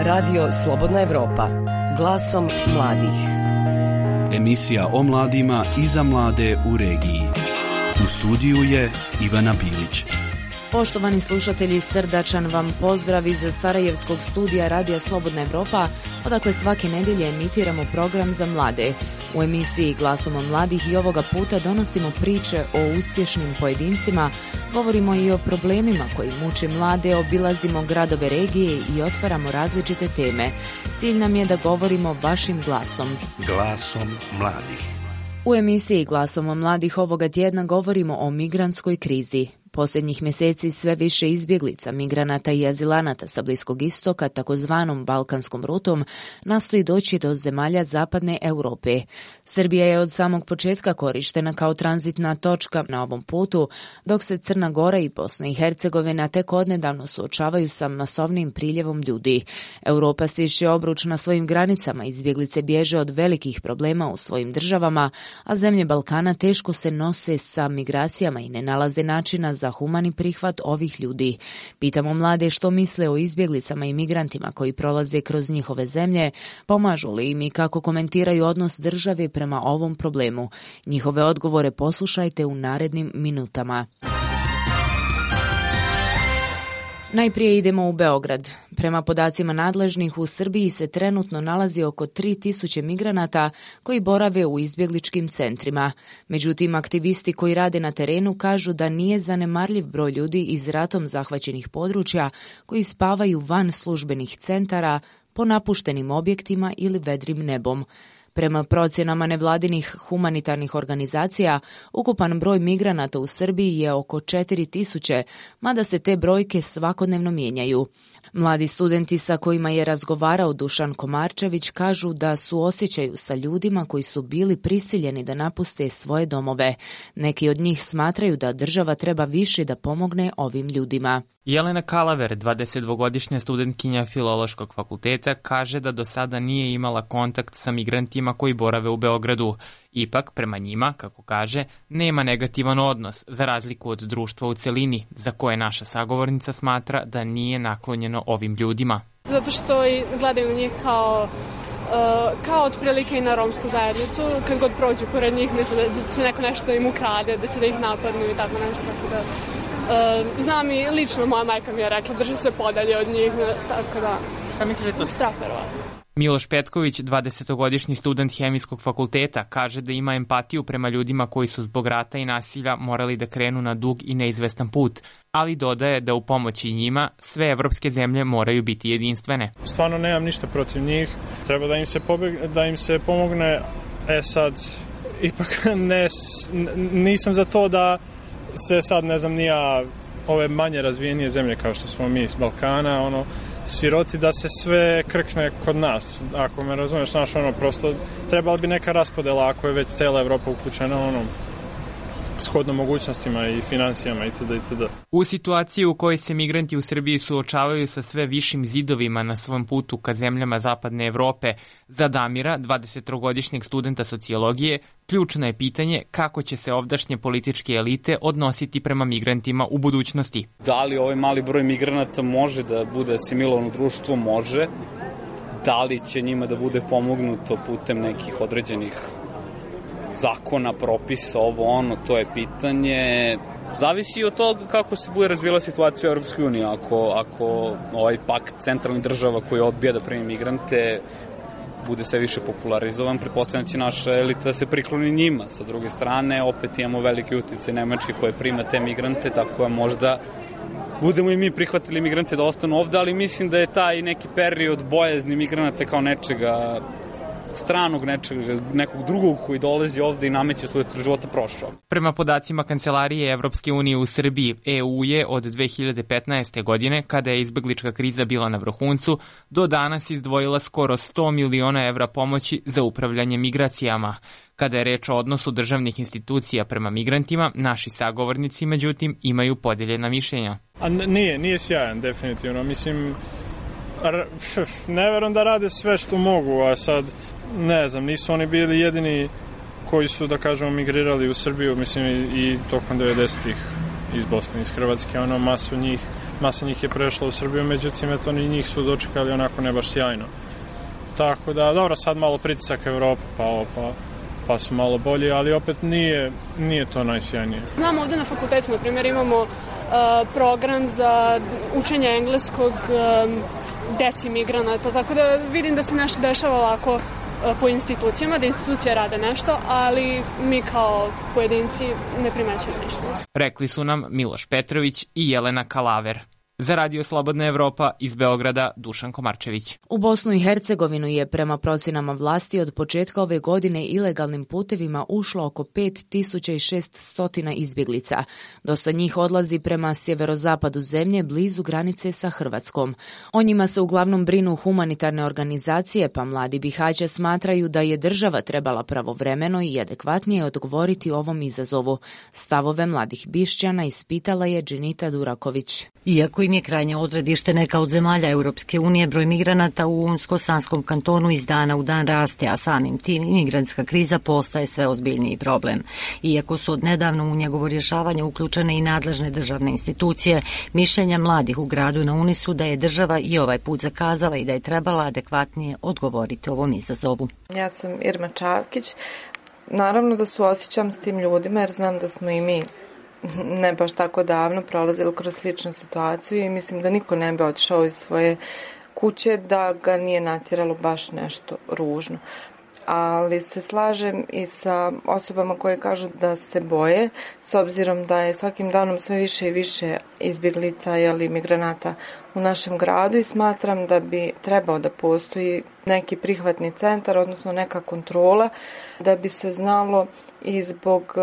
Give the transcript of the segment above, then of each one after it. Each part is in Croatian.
Radio Slobodna Evropa. Glasom mladih. Emisija o mladima i za mlade u regiji. U studiju je Ivana Bilić. Poštovani slušatelji, srdačan vam pozdrav iz Sarajevskog studija Radija Slobodna Evropa, odakle svake nedjelje emitiramo program za mlade. U emisiji Glasom mladih i ovoga puta donosimo priče o uspješnim pojedincima, govorimo i o problemima koji muče mlade, obilazimo gradove regije i otvaramo različite teme. Cilj nam je da govorimo vašim glasom. Glasom mladih. U emisiji Glasom mladih ovoga tjedna govorimo o migrantskoj krizi. Posljednjih mjeseci sve više izbjeglica, migranata i azilanata sa Bliskog istoka, takozvanom balkanskom rutom, nastoji doći do zemalja zapadne Europe. Srbija je od samog početka korištena kao tranzitna točka na ovom putu, dok se Crna Gora i Bosna i Hercegovina tek odnedavno suočavaju sa masovnim priljevom ljudi. Europa stišće obruč na svojim granicama, izbjeglice bježe od velikih problema u svojim državama, a zemlje Balkana teško se nose sa migracijama i ne nalaze načina za humani prihvat ovih ljudi. Pitamo mlade što misle o izbjeglicama i migrantima koji prolaze kroz njihove zemlje, pomažu li im i kako komentiraju odnos države prema ovom problemu. Njihove odgovore poslušajte u narednim minutama. Najprije idemo u Beograd. Prema podacima nadležnih, u Srbiji se trenutno nalazi oko 3000 migranata koji borave u izbjegličkim centrima. Međutim, aktivisti koji rade na terenu kažu da nije zanemarljiv broj ljudi iz ratom zahvaćenih područja koji spavaju van službenih centara, po napuštenim objektima ili vedrim nebom. Prema procjenama nevladinih humanitarnih organizacija, ukupan broj migranata u Srbiji je oko 4000, mada se te brojke svakodnevno mijenjaju. Mladi studenti sa kojima je razgovarao Dušan Komarčević kažu da suosjećaju sa ljudima koji su bili prisiljeni da napuste svoje domove. Neki od njih smatraju da država treba više da pomogne ovim ljudima. Jelena Kalaver, 22-godišnja studentkinja Filološkog fakulteta, kaže da do sada nije imala kontakt sa migrantima koji borave u Beogradu. Ipak, prema njima, kako kaže, nema negativan odnos, za razliku od društva u celini, za koje naša sagovornica smatra da nije naklonjeno ovim ljudima. Zato što gledaju na njih kao otprilike i na romsku zajednicu. Kad god prođu pored njih, misle da će neko nešto da im ukrade, da će da ih napadnu i tako nešto. Tako da, znam i lično moja majka mi je rekla, drži se podalje od njih, tako da... Šta misliš to? Strah verovatno. Miloš Petković, 20-godišnji student Hemijskog fakulteta, kaže da ima empatiju prema ljudima koji su zbog rata i nasilja morali da krenu na dug i neizvestan put, ali dodaje da u pomoći njima sve evropske zemlje moraju biti jedinstvene. Stvarno nemam ništa protiv njih, treba da im se pomogne, sad ipak nisam za to da se sad, ne znam, nija ove manje razvijenije zemlje kao što smo mi iz Balkana, siroti da se sve krkne kod nas, ako me razumeš, prosto trebala bi neka raspodela ako je već cijela Evropa uključena, shodno mogućnostima i financijama itd. U situaciji u kojoj se migranti u Srbiji suočavaju sa sve višim zidovima na svom putu ka zemljama zapadne Evrope, za Damira, 23-godišnjeg studenta sociologije, ključno je pitanje kako će se ovdašnje političke elite odnositi prema migrantima u budućnosti. Da li ovaj mali broj migranata može da bude asimilovan u društvo? Može. Da li će njima da bude pomognuto putem nekih određenih zakona, propisa, to je pitanje. Zavisi od toga kako se bude razvijela situacija u Europskoj uniji. Ako ovaj pakt centralnih država koji odbija da primi migrante bude sve više popularizovan, pretpostavljam će naša elita da se prikloni njima. Sa druge strane, opet imamo veliki uticaj Nemačke koje prima te migrante, tako da možda budemo i mi prihvatili migrante da ostanu ovde, ali mislim da je taj neki period bojazni migranata kao nečega stranog, nekog drugog koji dolazi ovde i nameće svoj života prošao. Prema podacima Kancelarije Evropske unije u Srbiji, EU je od 2015. godine, kada je izbeglička kriza bila na vrhuncu, do danas izdvojila skoro 100 miliona evra pomoći za upravljanje migracijama. Kada je reč o odnosu državnih institucija prema migrantima, naši sagovornici, međutim, imaju podeljena mišljenja. Nije sjajan, definitivno. Mislim, ne verujem da rade sve što mogu, a sad, ne znam, nisu oni bili jedini koji su, da kažemo, migrirali u Srbiju, mislim, i tokom 90-ih iz Bosne, iz Hrvatske, masu njih masa njih je prešla u Srbiju, međutim, eto, ni njih su dočekali onako ne baš sjajno. Tako da, dobro, sad malo pritisak Evropa, pa su malo bolji, ali opet nije to najsjajnije. Znamo ovde na fakultetu, na primjer, imamo program za učenje engleskog deci migranata, tako da vidim da se nešto dešava ovako po institucijama, da institucije rade nešto, ali mi kao pojedinci ne primećujemo ništa. Rekli su nam Miloš Petrović i Jelena Kalaver. Za Radio Slobodna Evropa iz Beograda Dušan Komarčević. U Bosnu i Hercegovinu je prema procenama vlasti od početka ove godine ilegalnim putevima ušlo oko 5600 izbjeglica. Dosta njih odlazi prema sjeverozapadu zemlje, blizu granice sa Hrvatskom. O njima se uglavnom brinu humanitarne organizacije, pa mladi Bihaća smatraju da je država trebala pravovremeno i adekvatnije odgovoriti ovom izazovu. Stavove mladih Bišćana ispitala je Dženita Duraković. Iako im je krajnje odredište neka od zemalja Europske unije, broj migranata u Unsko-Sanskom kantonu iz dana u dan raste, a samim tim imigrantska kriza postaje sve ozbiljniji problem. Iako su odnedavno u njegovo rješavanje uključene i nadležne državne institucije, mišljenja mladih u gradu na Uni su da je država i ovaj put zakazala i da je trebala adekvatnije odgovoriti ovom izazovu. Ja sam Irma Čavkić. Naravno da suosjećam s tim ljudima jer znam da smo i mi ne baš tako davno prolazili kroz sličnu situaciju i mislim da niko ne bi otišao iz svoje kuće da ga nije natjeralo baš nešto ružno. Ali se slažem i sa osobama koje kažu da se boje, s obzirom da je svakim danom sve više i više izbjeglica ili migranata u našem gradu i smatram da bi trebao da postoji neki prihvatni centar, odnosno neka kontrola, da bi se znalo i zbog,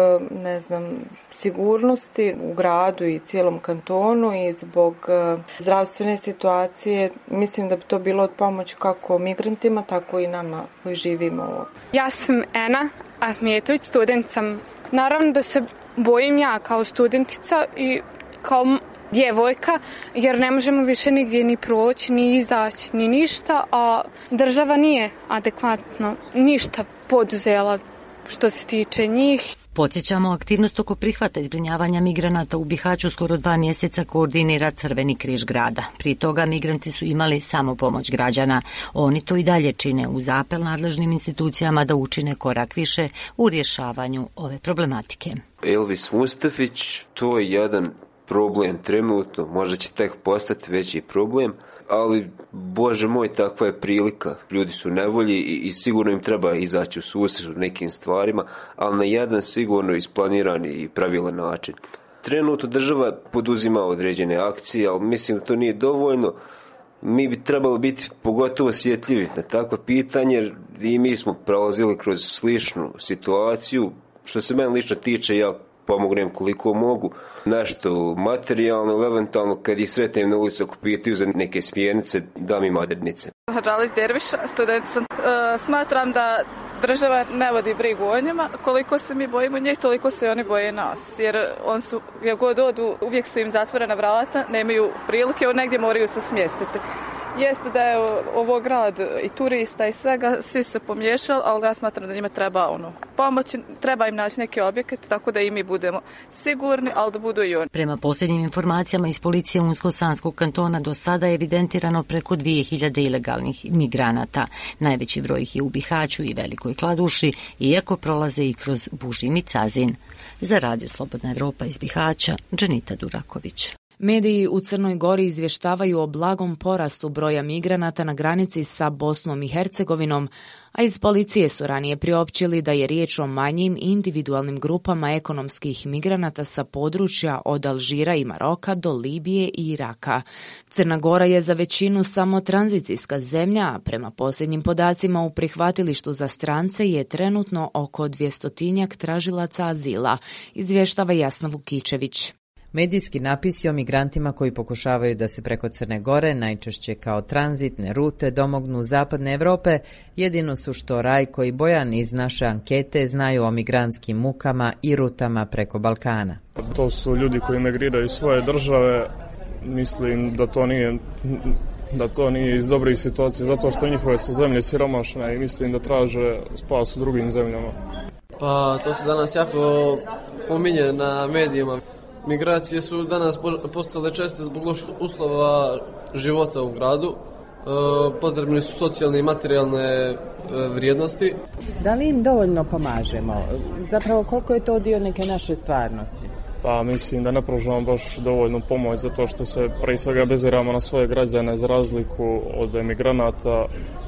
sigurnosti u gradu i cijelom kantonu i zbog zdravstvene situacije. Mislim da bi to bilo od pomoći kako migrantima, tako i nama koji živimo ovdje. Ja sam Ena Ahmetović, student sam. Naravno da se bojim ja kao studentica i kao djevojka, jer ne možemo više nigdje ni proći, ni izaći, ni ništa, a država nije adekvatno ništa poduzela što se tiče njih. Podsjećamo, aktivnost oko prihvata i zbrinjavanja migranata u Bihaću skoro 2 mjeseca koordinira Crveni križ grada. Prije toga migranti su imali samo pomoć građana. Oni to i dalje čine uz apel nadležnim institucijama da učine korak više u rješavanju ove problematike. Elvis Mustafić, to je jedan problem trenutno, možda će tek postati veći problem, ali Bože moj, takva je prilika. Ljudi su nevolji i sigurno im treba izaći u susret nekim stvarima, ali na jedan sigurno isplanirani i pravilan način. Trenutno država poduzima određene akcije, ali mislim da to nije dovoljno. Mi bi trebalo biti pogotovo osjetljivi na takva pitanje, jer i mi smo prolazili kroz sličnu situaciju. Što se mene lično tiče, ja pomognem koliko mogu, nešto materijalno ili eventualno kad ih sretnem na ulicu ako pitaju za neke smjernice, dam im odrednice. Hadžalić Derviš, student sam. Smatram da država ne vodi brigu o njima. Koliko se mi bojimo njih, toliko se oni boje nas. Jer gdje god odu, uvijek su im zatvorena vrata, nemaju prilike, negdje moraju se smjestiti. Jeste da je ovo grad i turista i svega, svi se pomiješali, ali ja smatram da njima treba pomoći, treba im naći neke objekte, tako da i mi budemo sigurni, ali da budu i oni. Prema posljednjim informacijama iz policije Unsko-Sanskog kantona do sada je evidentirano preko 2000 ilegalnih migranata. Najveći broj ih je u Bihaću i Velikoj Kladuši, iako prolaze i kroz Bužim i Cazin. Za Radio Slobodna Evropa iz Bihaća, Dženita Duraković. Mediji u Crnoj Gori izvještavaju o blagom porastu broja migranata na granici sa Bosnom i Hercegovinom, a iz policije su ranije priopćili da je riječ o manjim individualnim grupama ekonomskih migranata sa područja od Alžira i Maroka do Libije i Iraka. Crna Gora je za većinu samo tranzicijska zemlja, a prema posljednjim podacima u prihvatilištu za strance je trenutno oko 200 tražilaca azila, izvještava Jasna Vukičević. Medijski napisi o migrantima koji pokušavaju da se preko Crne Gore, najčešće kao tranzitne rute, domognu zapadne Europe, jedino su što Rajko i Bojan iz naše ankete znaju o migrantskim mukama i rutama preko Balkana. To su ljudi koji migriraju iz svoje države. Mislim da to nije iz dobrih situacija, zato što njihove su zemlje siromašne i mislim da traže spas u drugim zemljama. Pa to se danas jako pominje na medijima. Migracije su danas postale česte zbog loših uslova života u gradu. Potrebni su socijalne i materijalne vrijednosti. Da li im dovoljno pomažemo? Zapravo koliko je to dio neke naše stvarnosti? Pa mislim da ne pružamo baš dovoljnu pomoć zato što se prije svega beziramo na svoje građane za razliku od emigranata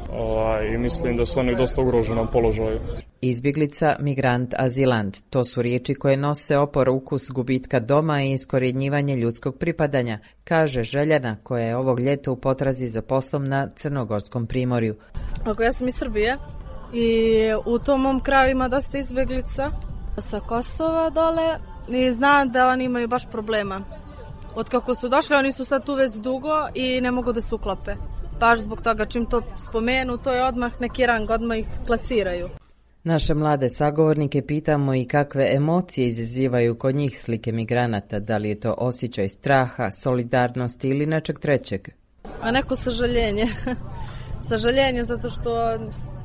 i mislim da su oni u dosta ugroženom položaju. Izbjeglica, migrant, azilant. To su riječi koje nose opor ukus gubitka doma i iskorjenjivanje ljudskog pripadanja, kaže Željana koja je ovog ljeta u potrazi za poslom na Crnogorskom primorju. Ja sam iz Srbije i u tom mom kraju ima dosta izbjeglica sa Kosova dole i znam da oni imaju baš problema. Od kako su došli, oni su sad tu već dugo i ne mogu da se uklope. Baš zbog toga čim to spomenu, to je odmah neki rang, odmah ih plasiraju. Naše mlade sagovornike pitamo i kakve emocije izazivaju kod njih slike migranata, da li je to osjećaj straha, solidarnosti ili nečeg trećeg. A neko sažaljenje. Sažaljenje zato što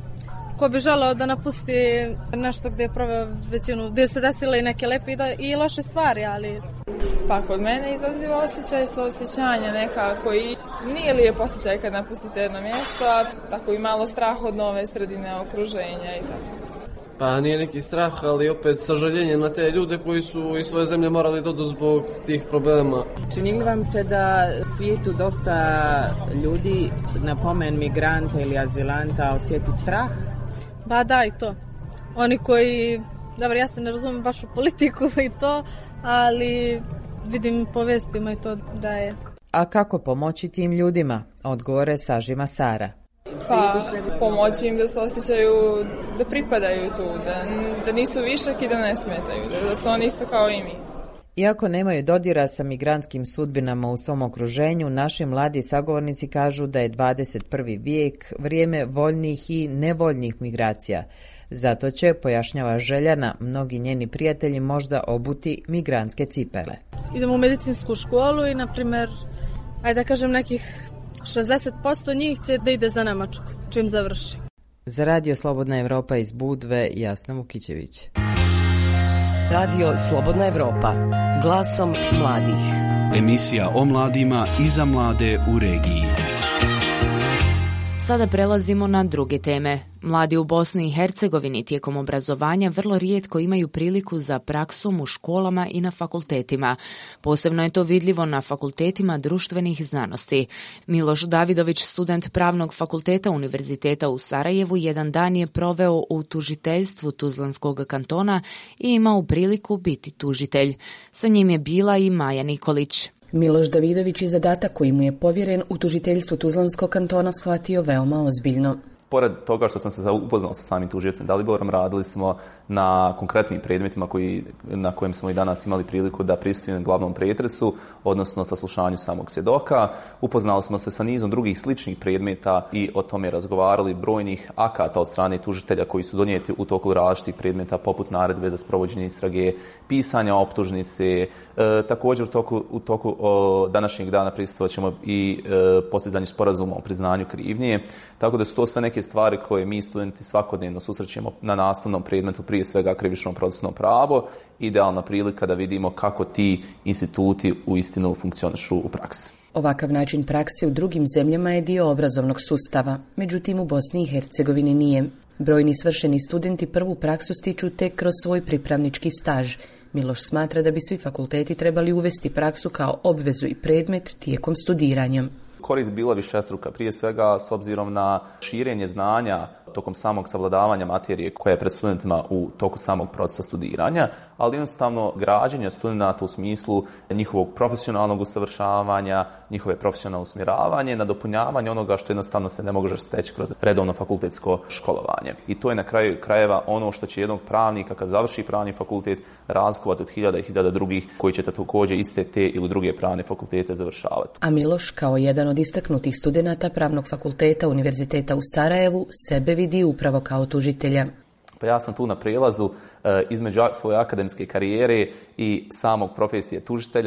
ko bi želeo da napusti nešto gdje je proveo većinu, gdje se desile i neke lepe i loše stvari, ali... Pa kod mene izaziva osjećaj saosjećanja nekako i nije lijep osjećaj kad napustite jedno mjesto, a tako i malo strah od nove sredine, okruženja i tako. Pa nije neki strah, ali opet sažaljenje na te ljude koji su iz svoje zemlje morali doći zbog tih problema. Čini li vam se da u svijetu dosta ljudi na pomen migranta ili azilanta osjeti strah? Ba da, i to. Oni koji, dobro, ja se ne razumijem baš u politiku i to, ali vidim po vestima i to da je. A kako pomoći tim ljudima? Odgovore sažima Sara. Pa pomoći im da se osjećaju da pripadaju tu, da nisu višak i da ne smetaju, da su oni isto kao i mi. Iako nemaju dodira sa migrantskim sudbinama u svom okruženju, naši mladi sagovornici kažu da je 21. vijek vrijeme voljnih i nevoljnih migracija. Zato će, pojašnjava Željana, mnogi njeni prijatelji možda obuti migrantske cipele. Idemo u medicinsku školu i, na primjer, ajde da kažem nekih 60% njih će da ide za Nemačku, čim završi. Za Radio Slobodna Evropa iz Budve, Jasna Vukićević. Radio Slobodna Evropa, glasom mladih. Emisija o mladima i za mlade u regiji. Sada prelazimo na druge teme. Mladi u Bosni i Hercegovini tijekom obrazovanja vrlo rijetko imaju priliku za praksom u školama i na fakultetima. Posebno je to vidljivo na fakultetima društvenih znanosti. Miloš Davidović, student Pravnog fakulteta Univerziteta u Sarajevu, jedan dan je proveo u tužiteljstvu Tuzlanskog kantona i imao priliku biti tužitelj. Sa njim je bila i Maja Nikolić. Miloš Davidović je zadatak koji mu je povjeren u tužiteljstvu Tuzlanskog kantona shvatio veoma ozbiljno. Pored toga što sam se upoznao sa samim tužiocem Daliborom, radili smo na konkretnim predmetima na kojem smo i danas imali priliku da prisustujemo glavnom pretresu, odnosno saslušanju samog svjedoka. Upoznali smo se sa nizom drugih sličnih predmeta i o tome razgovarali, brojnih akata od strane tužitelja koji su donijeti u toku različitih predmeta, poput naredbe za sprovođenje istrage, pisanja optužnice. Također u toku današnjeg dana prisustovat ćemo i postizanju sporazuma o priznanju krivnje. Tako da su to sve neke stvari koje mi studenti svakodnevno susrećemo na nastavnom predmetu, prije svega krivično procesno pravo, idealna prilika da vidimo kako ti instituti uistinu funkcionišu u praksi. Ovakav način prakse u drugim zemljama je dio obrazovnog sustava, međutim u Bosni i Hercegovini nije. Brojni svršeni studenti prvu praksu stiču tek kroz svoj pripravnički staž. Miloš smatra da bi svi fakulteti trebali uvesti praksu kao obvezu i predmet tijekom studiranja. Korist bila višestruka, prije svega s obzirom na širenje znanja tokom samog savladavanja materije koja je pred studentima u toku samog procesa studiranja, ali jednostavno građenje studenata u smislu njihovog profesionalnog usavršavanja, njihove profesionalno usmjeravanje, nadopunjavanje onoga što jednostavno se ne može steći kroz redovno fakultetsko školovanje. I to je na kraju krajeva ono što će jednog pravnika kad završi pravni fakultet razlikovati od hiljada i hiljada drugih koji će također iste te ili druge pravne fakultete završavati. A Miloš, kao jedan od istaknutih studenata Pravnog fakulteta Univerziteta u Sarajevu, sebe vidi upravo kao tužitelja. Pa ja sam tu na prijelazu između svoje akademske karijere i samog profesije tužitelja.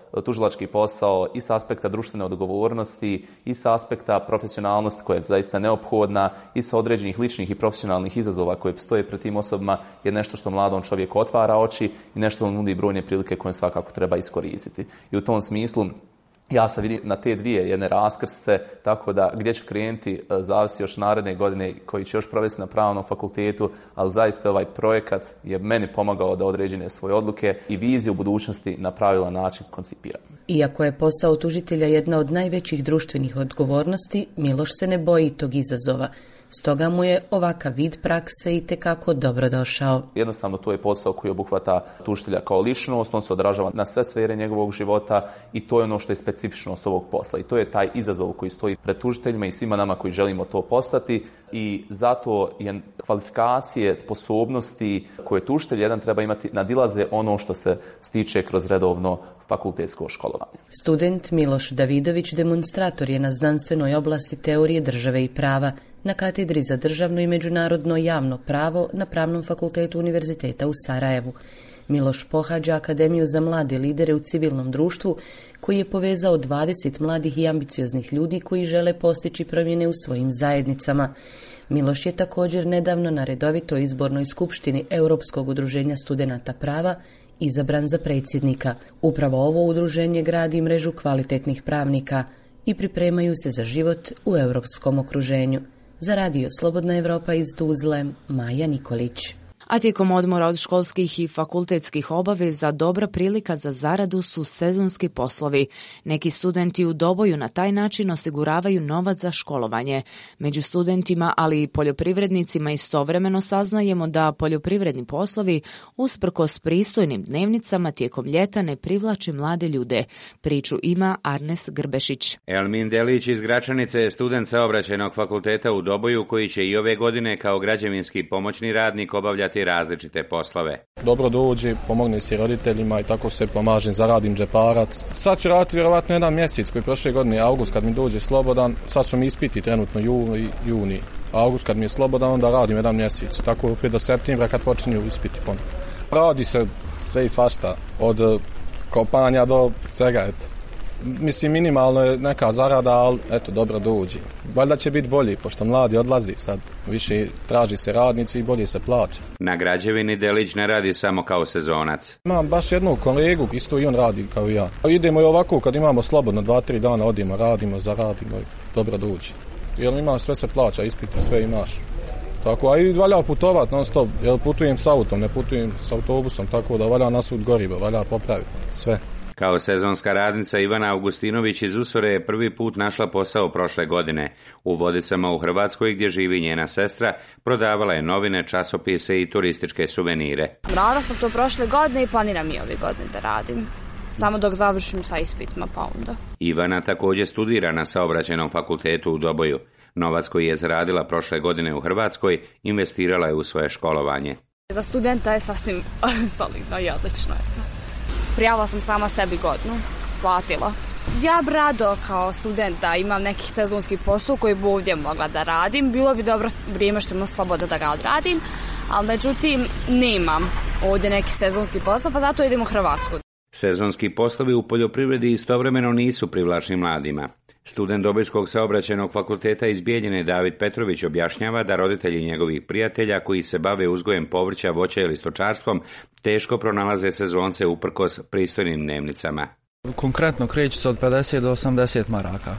tužilački posao i s aspekta društvene odgovornosti i s aspekta profesionalnosti koja je zaista neophodna i sa određenih ličnih i profesionalnih izazova koje stoje pred tim osobama je nešto što mladom čovjeku otvara oči i nešto on nudi brojne prilike koje svakako treba iskoristiti. I u tom smislu ja sam vidim na te dvije jedne raskrsce, tako da gdje ću krenuti zavisi još naredne godine koji ću još provesti na pravnom fakultetu, ali zaista ovaj projekat je meni pomagao da određene svoje odluke i viziju budućnosti na pravilan način koncipiram. Iako je posao tužitelja jedna od najvećih društvenih odgovornosti, Miloš se ne boji tog izazova. Stoga mu je ovakav vid prakse itekako dobrodošao. Jednostavno to je posao koji obuhvata tužitelja kao ličnost, on se odražava na sve sfere njegovog života i to je ono što je specifičnost ovog posla. I to je taj izazov koji stoji pred tužiteljima i svima nama koji želimo to postati i zato je kvalifikacije, sposobnosti koje tužitelj jedan treba imati nadilaze ono što se stiče kroz redovno fakultetsko školovanje. Student Miloš Davidović demonstrator je na znanstvenoj oblasti teorije države i prava na katedri za državno i međunarodno javno pravo na Pravnom fakultetu Univerziteta u Sarajevu. Miloš pohađa Akademiju za mlade lidere u civilnom društvu koji je povezao 20 mladih i ambicioznih ljudi koji žele postići promjene u svojim zajednicama. Miloš je također nedavno na redovitoj izbornoj skupštini Europskog udruženja studenata prava izabran za predsjednika. Upravo ovo udruženje gradi mrežu kvalitetnih pravnika i pripremaju se za život u europskom okruženju. Za radio Slobodna Evropa iz Tuzle, Maja Nikolić. A tijekom odmora od školskih i fakultetskih obaveza dobra prilika za zaradu su sezonski poslovi. Neki studenti u Doboju na taj način osiguravaju novac za školovanje. Među studentima, ali i poljoprivrednicima istovremeno saznajemo da poljoprivredni poslovi usprkos pristojnim dnevnicama tijekom ljeta ne privlači mlade ljude. Priču ima Arnes Grbešić. Elmin Delić iz Gračanice je student Saobraćajnog fakulteta u Doboju koji će i ove godine kao građevinski pomoćni radnik obavljati različite poslove. Dobro dođe, pomogne se roditeljima i tako se pomažem, zaradim džeparac. Sad ću raditi vjerovatno jedan mjesec koji prošle godine, avgust kad mi dođe slobodan, sad su mi ispiti trenutno juni. Avgust kad mi je slobodan, onda radim jedan mjesec. Tako opet do septembra kad počinju ispiti ponovno. Radi se sve i svašta, od kopanja do svega, eto. Mislim, minimalno je neka zarada, ali eto, dobro dođe. Valjda će biti bolji, pošto mladi odlazi sad. Više traži se radnici i bolje se plaća. Na građevini Delić ne radi samo kao sezonac. Imam baš jednog kolegu, isto i on radi kao i ja. Idemo i ovako, kad imamo slobodno, 2-3 dana odimo, radimo, zaradimo i dobro dođe. Jer ima sve se plaća, ispiti, sve imaš. Tako, a i valja putovat non stop, jer putujem s autom, ne putujem s autobusom, tako da valja nasud gorivo, valja popraviti sve. Kao sezonska radnica Ivana Augustinović iz Usore je prvi put našla posao prošle godine. U Vodicama u Hrvatskoj, gdje živi njena sestra, prodavala je novine, časopise i turističke suvenire. Radila sam to prošle godine i planiram i ove godine da radim. Samo dok završim sa ispitima, pa onda. Ivana također studira na Saobraćajnom fakultetu u Doboju. Novac koji je zaradila prošle godine u Hrvatskoj investirala je u svoje školovanje. Za studenta je sasvim solidno i odlično. Prijavila sam sama sebi godinu, platila. Ja bi rado kao student da imam neki sezonski posao koji bi ovdje mogla da radim. Bilo bi dobro vrijeme što imam sloboda da ga odradim, ali međutim nemam ovdje neki sezonski posao, pa zato idem u Hrvatsku. Sezonski poslovi u poljoprivredi istovremeno nisu privlačni mladima. Student Dobojskog saobraćajnog fakulteta iz Bijeljine David Petrović objašnjava da roditelji njegovih prijatelja koji se bave uzgojem povrća, voća ili stočarstvom teško pronalaze sezonce uprkos pristojnim dnevnicama. Konkretno kreću se od 50 do 80 maraka,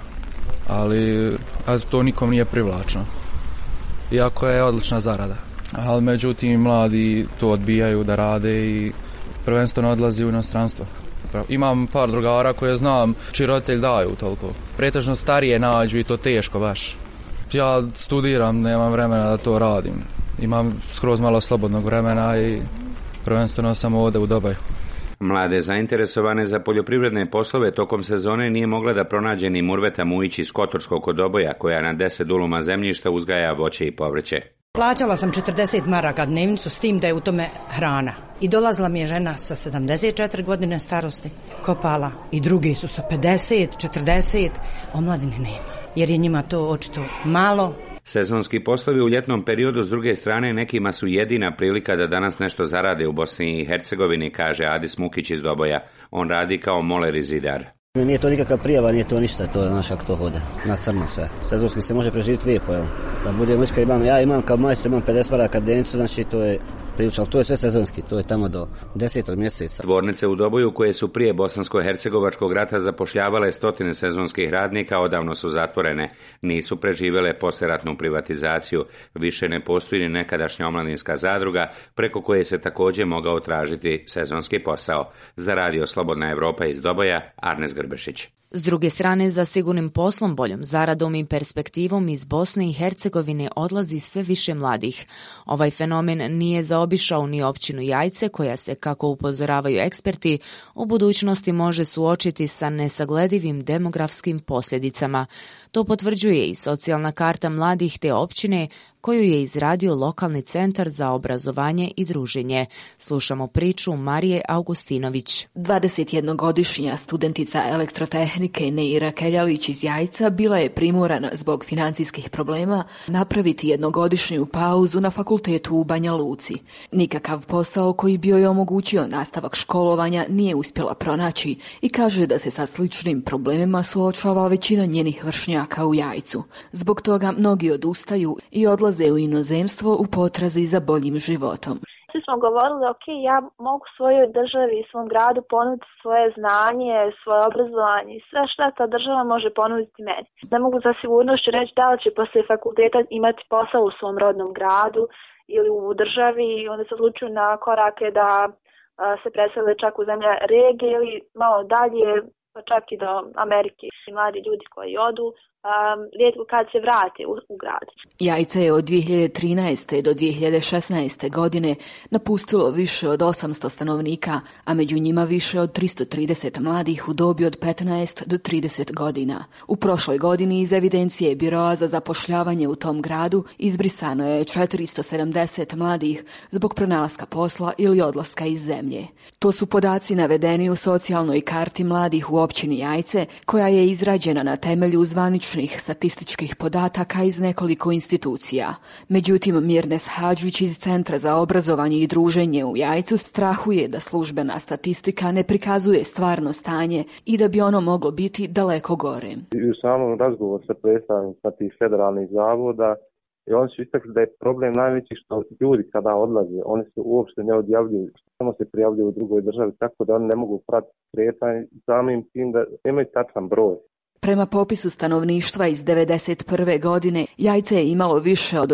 ali to nikom nije privlačno, iako je odlična zarada. Ali međutim mladi to odbijaju da rade i prvenstveno odlazi u inostranstvo. Imam par drugara koje znam čiji roditelji daju toliko. Pretežno starije nađu i to teško baš. Ja studiram, nemam vremena da to radim. Imam skroz malo slobodnog vremena i prvenstveno sam ovdje u Dobaju. Mlade zainteresovane za poljoprivredne poslove tokom sezone nije mogla da pronađe ni Murveta Mujić iz Kotorskog kod Doboja, koja na 10 duluma zemljišta uzgaja voće i povrće. Plaćala sam 40 maraka dnevnicu s tim da je u tome hrana. I dolazila mi je žena sa 74 godine starosti, kopala. I drugi su sa 50, 40, omladine nema. Jer je njima to očito malo Sezonski poslovi u ljetnom periodu s druge strane nekima su jedina prilika da danas nešto zarade u Bosni i Hercegovini, kaže Adis Mukić iz Doboja. On radi kao moler i zidar. Nije to nikakva prijava, nije to ništa, to je naš kako to hoda, na crno sve. Sezonski se može preživjeti lijepo, jel? Da budemo iskreni, ja imam kao majstor, imam 50 maraka dnevnicu, znači to je prilično, ali to je sve sezonski, to je tamo do 10. mjeseca. Tvornice u Doboju koje su prije Bosansko-hercegovačkog rata zapošljavale stotine sezonskih radnika odavno su zatvorene, nisu preživjele poslijeratnu privatizaciju, više ne postoji ni nekadašnja omladinska zadruga preko koje se također mogao tražiti sezonski posao. Za radio Slobodna Evropa iz Doboja, Arnes Grbešić. S druge strane, za sigurnim poslom, boljom zaradom i perspektivom iz Bosne i Hercegovine odlazi sve više mladih. Ovaj fenomen nije zaobišao ni općinu Jajce, koja se, kako upozoravaju eksperti, u budućnosti može suočiti sa nesagledivim demografskim posljedicama. To potvrđuje i socijalna karta mladih te općine, koju je izradio lokalni centar za obrazovanje i druženje. Slušamo priču Marije Augustinović. 21-godišnja studentica elektrotehnike Neira Keljalić iz Jajca bila je primorana zbog financijskih problema napraviti jednogodišnju pauzu na fakultetu u Banja Luci. Nikakav posao koji bi joj omogućio nastavak školovanja nije uspjela pronaći i kaže da se sa sličnim problemima suočava većina njenih vršnjaka u Jajcu. Zbog toga mnogi odustaju i odlaze u inozemstvo u potrazi za boljim životom. Svi smo govorili, ok, ja mogu svojoj državi i svom gradu ponuditi svoje znanje, svoje obrazovanje i sve šta ta država može ponuditi meni. Ne mogu za sigurnošću reći da li će poslije fakulteta imati posao u svom rodnom gradu ili u državi i onda se odlučuju na korake da se presele čak u zemlje regije ili malo dalje, pa čak i do Amerike. Mladi ljudi koji odu, rijetko kad se vrate u grad. Jajce je od 2013. do 2016. godine napustilo više od 800 stanovnika, a među njima više od 330 mladih u dobi od 15 do 30 godina. U prošloj godini iz evidencije Biroa za zapošljavanje u tom gradu izbrisano je 470 mladih zbog pronalaska posla ili odlaska iz zemlje. To su podaci navedeni u socijalnoj karti mladih u općini Jajce, koja je izrađena na temelju zvaničnih statističkih podataka iz nekoliko institucija. Međutim, Mirnes Hadžić iz Centra za obrazovanje i druženje u Jajcu strahuje da službena statistika ne prikazuje stvarno stanje i da bi ono moglo biti daleko gore. U samom razgovoru sa predstavnicima tih federalnih zavoda i oni su istakli da je problem najveći što ljudi kada odlaze, oni se uopšte ne odjavljuju, samo se prijavljuju u drugoj državi, tako da oni ne mogu pratiti kretanje, samim tim da nemaju tačan broj. Prema popisu stanovništva iz 1991. godine, Jajce je imalo više od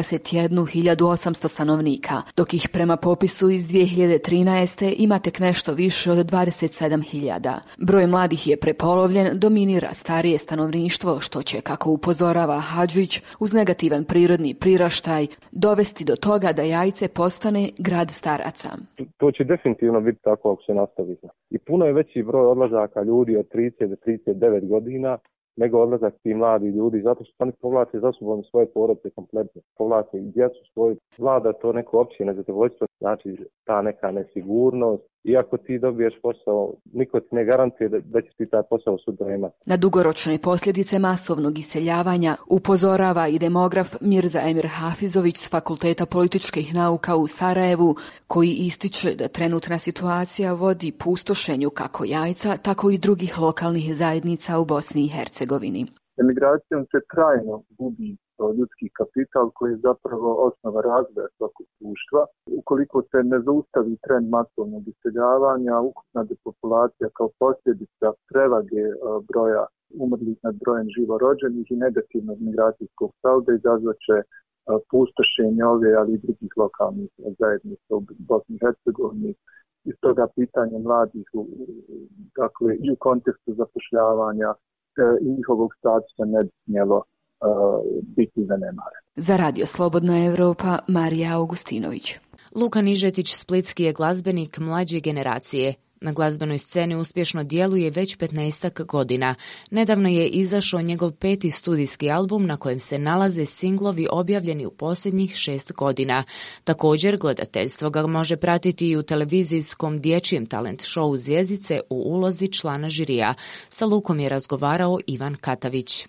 41.800 stanovnika, dok ih prema popisu iz 2013. ima tek nešto više od 27.000. Broj mladih je prepolovljen, dominira starije stanovništvo, što će, kako upozorava Hadžić, uz negativan prirodni priraštaj, dovesti do toga da Jajce postane grad staraca. To će definitivno biti tako ako se nastavi. I puno je veći broj odlazaka ljudi od 30 do 39 godina nego odlazak ti mladi ljudi, zato što oni povlače za sobom svoje porodice kompletno, povlače i djecu svoju, vlada to neko opće nezadovoljstvo, znači ta neka nesigurnost. Iako ti dobiješ posao, niko ti ne garantuje da će ti taj posao sutra imati. Na dugoročne posljedice masovnog iseljavanja upozorava i demograf Mirza Emir Hafizović s Fakulteta političkih nauka u Sarajevu, koji ističe da trenutna situacija vodi pustošenju kako Jajca, tako i drugih lokalnih zajednica u Bosni i Hercegovini. Emigracijom se trajno gubi ljudski kapital koji je zapravo osnova razvoja svakog društva. Ukoliko se ne zaustavi trend masovnog iseljavanja, ukupna depopulacija kao posljedica prevage broja umrlih nad brojem živorođenih i negativnog migracijskog salda izazvaće pustošenje ove, ali i drugih lokalnih zajednica u Bosni i Hercegovini. Iz toga pitanje mladih dakle, i u kontekstu zapošljavanja i njihovog statusa ne bi smjelo biti zanemaren. Za radio Slobodna Evropa, Marija Augustinović. Luka Nižetić, splitski je glazbenik mlađe generacije. Na glazbenoj sceni uspješno djeluje već 15 godina. Nedavno je izašao njegov 5. studijski album na kojem se nalaze singlovi objavljeni u posljednjih 6 godina. Također, gledateljstvo ga može pratiti i u televizijskom dječjem talent showu Zvjezdice u ulozi člana žirija. Sa Lukom je razgovarao Ivan Katavić.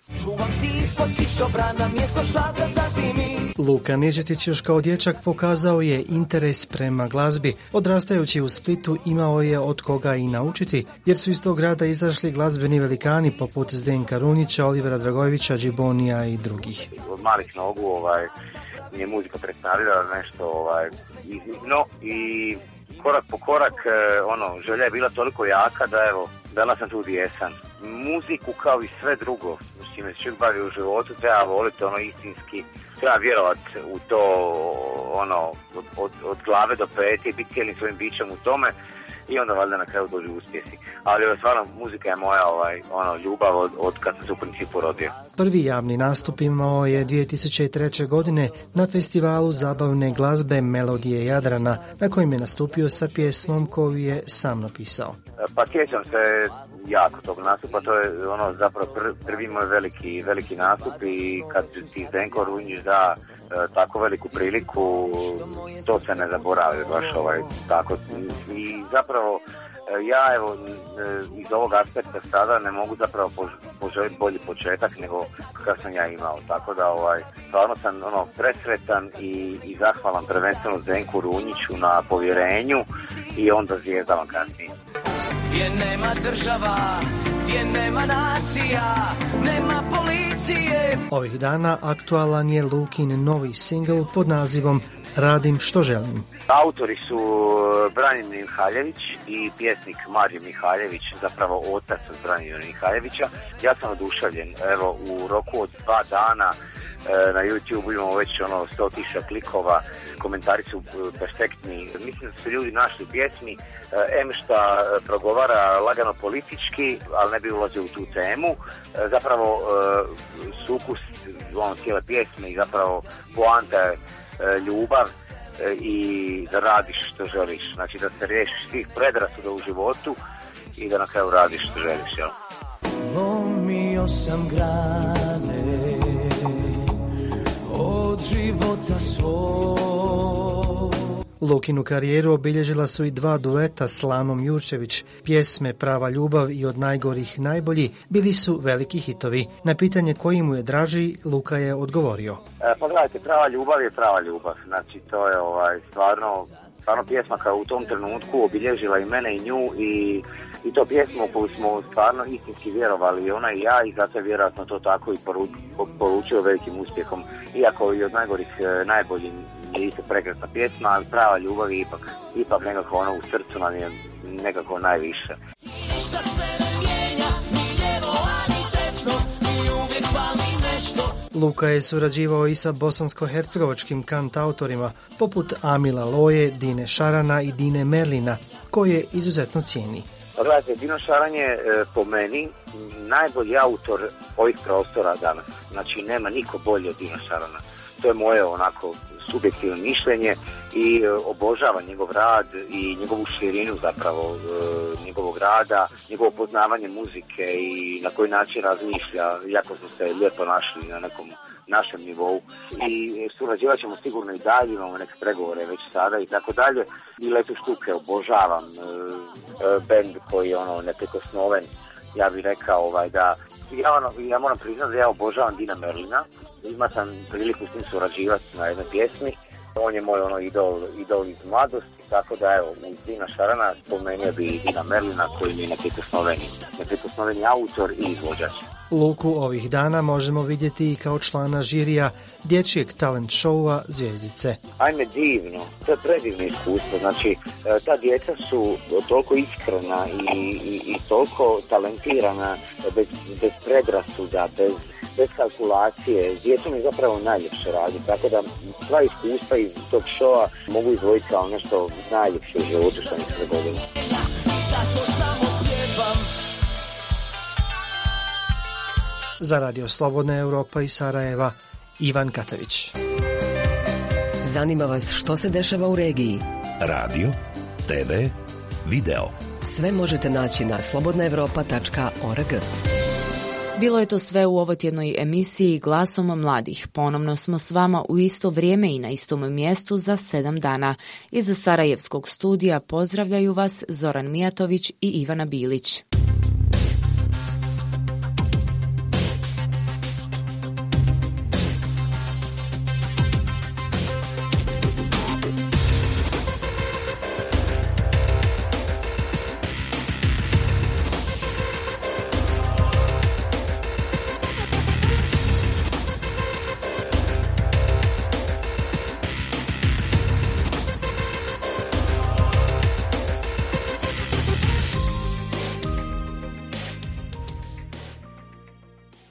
Luka Nižetić još kao dječak pokazao je interes prema glazbi. Odrastajući u Splitu imao je od koga i naučiti, jer su iz tog grada izašli glazbeni velikani poput Zdenka Runjića, Olivera Dragojevića, Džibonija i drugih. Od malih nogu mi je muzika predstavljala nešto iznimno i korak po korak želja je bila toliko jaka da danas sam tu gdje jesam. Muziku kao i sve drugo, s čime se čovjek bavi u životu, treba voliti istinski, treba vjerovati u to od glave do pete i biti cijelim svojim bićem u tome i onda valjda na kraju dođu uspjesi. Ali stvarno muzika je moja ljubav od kad sam se u principu rodio. Prvi javni nastup imao je 2003. godine na festivalu zabavne glazbe Melodije Jadrana, na kojem je nastupio sa pjesmom koju je sam napisao. Pa sjećam se jako tog nastupa, to je zapravo prvi moj veliki nastup i kad ti Zdenko Runjić da tako veliku priliku, to se ne zaboravi baš tako. I zapravo ja iz ovog aspekta sada ne mogu zapravo poželjeti bolji početak nego kakav sam ja imao, tako da stvarno sam presretan i zahvalan prvenstveno Zdenku Runjiću na povjerenju i onda zvijezdama kasnije. Gdje nema država, gdje nema nacija, nema policije. Ovih dana aktualan je Lukin novi singl pod nazivom Radim što želim. Autori su Branimir Mihaljević i pjesnik Mario Mihaljević, zapravo otac Branimira Mihaljevića. Ja sam oduševljen, u roku od 2 dana na YouTube imamo već 100.000 klikova, komentari su perfektni. Mislim da su ljudi našli pjesmi, šta progovara lagano politički, ali ne bi ulazio u tu temu. Zapravo sukus cijele pjesme i zapravo poanta je ljubav i da radiš što želiš. Znači da se riješiš svih predrasuda u životu i da na kraju radiš što želiš. Jel? Lomio sam grane od života svog. Lukinu karijeru obilježila su i 2 dueta s Lanom Jurčević. Pjesme Prava ljubav i Od najgorih najbolji bili su veliki hitovi. Na pitanje koji mu je draži, Luka je odgovorio. Pa gledajte, Prava ljubav je prava ljubav. Znači to je stvarno pjesma koja u tom trenutku obilježila i mene i nju i to pjesmu koju smo stvarno istinski vjerovali i ona i ja i zato je vjerojatno to tako i poručio velikim uspjehom. Iako i Od najgorih najbolji je isto prekrasna pjesma, ali Prava ljubav je ipak nekako u srcu nam je nekako najviše. Luka je surađivao i sa bosansko-hercegovačkim kantautorima poput Amila Loje, Dine Šarana i Dine Merlina, koje izuzetno cijeni. Gledajte, Dino Šaran je po meni najbolji autor ovih prostora danas. Znači nema niko bolji od Dino Šarana. To je moje subjektivno mišljenje i obožavam njegov rad i njegovu širinu zapravo njegovog rada, njegovo poznavanje muzike i na koji način razmišlja. Jako smo se lijepo našli na nekom našem nivou i surađivat ćemo sigurno i dalje, imamo neke pregovore već sada i tako dalje. I Letu štuke obožavam, bend koji je neprikosnoven. Ja bih rekao da ja moram priznati da ja obožavam Dina Merlina. Ima sam priliku s njim surađivati na jednoj pjesmi. On je moj idol iz mladosti, tako da uz Dina Šarana spomenuo bi Dina Merlina koji je neprikosnoveni autor i izvođač. Luku ovih dana možemo vidjeti i kao člana žirija dječjeg talent showa Zvjezdice. Ajme, divno, to je predivno iskustvo, znači ta djeca su toliko iskrena i toliko talentirana, bez predrasuda, bez kalkulacije, s djecom je zapravo najljepše raditi, tako da sva iskustva iz tog showa mogu izvojiti kao nešto najljepše u životu što mi se dogodilo. Za Radio Slobodna Europa iz Sarajeva, Ivan Katavić. Zanima vas što se dešava u regiji? Radio, TV, video. Sve možete naći na slobodnaevropa.org. Bilo je to sve u ovotjednoj emisiji Glasom mladih. Ponovno smo s vama u isto vrijeme i na istom mjestu za 7 dana. Iz Sarajevskog studija pozdravljaju vas Zoran Mijatović i Ivana Bilić.